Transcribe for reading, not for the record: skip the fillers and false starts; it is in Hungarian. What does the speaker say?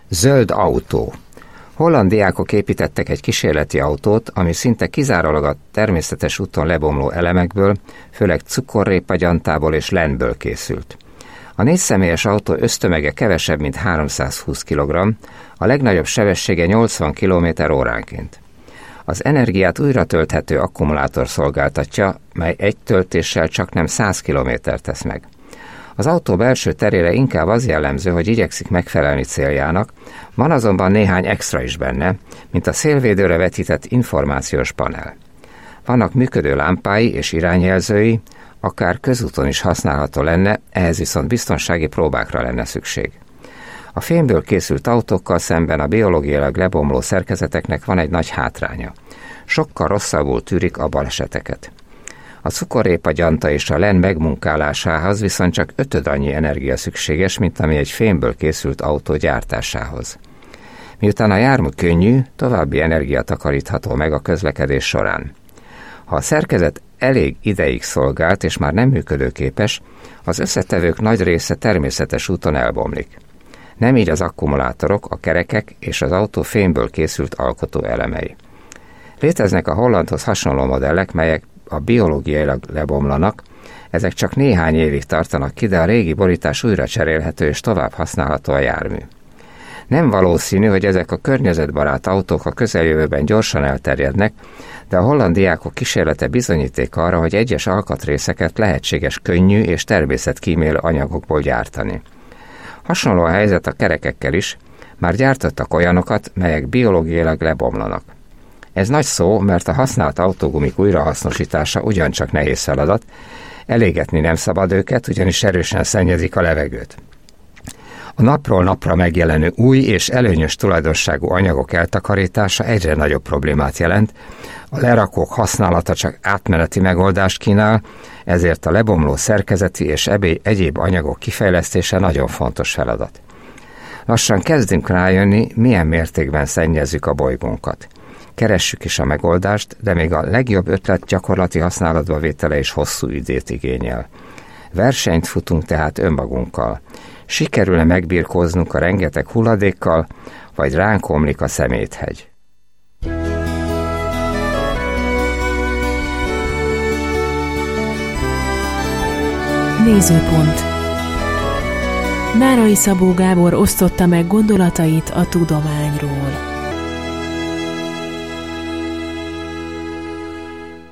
Zöld autó. Holland diákok építettek egy kísérleti autót, ami szinte kizárólag a természetes úton lebomló elemekből, főleg cukorrépagyantából és lenből készült. A 4 személyes autó össztömege kevesebb, mint 320 kg, a legnagyobb sebessége 80 km/óránként. Az energiát újra tölthető akkumulátor szolgáltatja, mely egy töltéssel csaknem 100 km-t tesz meg. Az autó belső terére inkább az jellemző, hogy igyekszik megfelelni céljának, van azonban néhány extra is benne, mint a szélvédőre vetített információs panel. Vannak működő lámpái és irányjelzői, akár közúton is használható lenne, ehhez viszont biztonsági próbákra lenne szükség. A fémből készült autókkal szemben a biológiailag lebomló szerkezeteknek van egy nagy hátránya. Sokkal rosszabbul tűrik a baleseteket. A cukorrépagyanta és a len megmunkálásához viszont csak 5 annyi energia szükséges, mint ami egy fémből készült autó gyártásához. Miután a jármű könnyű, további energia takarítható meg a közlekedés során. Ha a szerkezet elég ideig szolgált és már nem működőképes, az összetevők nagy része természetes úton elbomlik. Nem így az akkumulátorok, a kerekek és az autó fémből készült alkotó elemei. Léteznek a hollandhoz hasonló modellek, melyek a biológiailag lebomlanak, ezek csak néhány évig tartanak ki, de a régi borítás újra cserélhető és tovább használható a jármű. Nem valószínű, hogy ezek a környezetbarát autók a közeljövőben gyorsan elterjednek, de a holland diákok kísérlete bizonyíték arra, hogy egyes alkatrészeket lehetséges könnyű és természetkímélő anyagokból gyártani. Hasonló a helyzet a kerekekkel is, már gyártottak olyanokat, melyek biológiailag lebomlanak. Ez nagy szó, mert a használt autógumik újrahasznosítása ugyancsak nehéz feladat, elégetni nem szabad őket, ugyanis erősen szennyezik a levegőt. A napról napra megjelenő új és előnyös tulajdonságú anyagok eltakarítása egyre nagyobb problémát jelent, a lerakók használata csak átmeneti megoldást kínál, ezért a lebomló szerkezeti és egyéb anyagok kifejlesztése nagyon fontos feladat. Lassan kezdünk rájönni, milyen mértékben szennyezzük a bolygónkat. Keressük is a megoldást, de még a legjobb ötlet gyakorlati használatba vétele is hosszú időt igényel. Versenyt futunk tehát önmagunkkal. Sikerül-e megbirkóznunk a rengeteg hulladékkal, vagy ránk omlik a szeméthegy? Nézőpont. Nárai Szabó Gábor osztotta meg gondolatait a tudományról.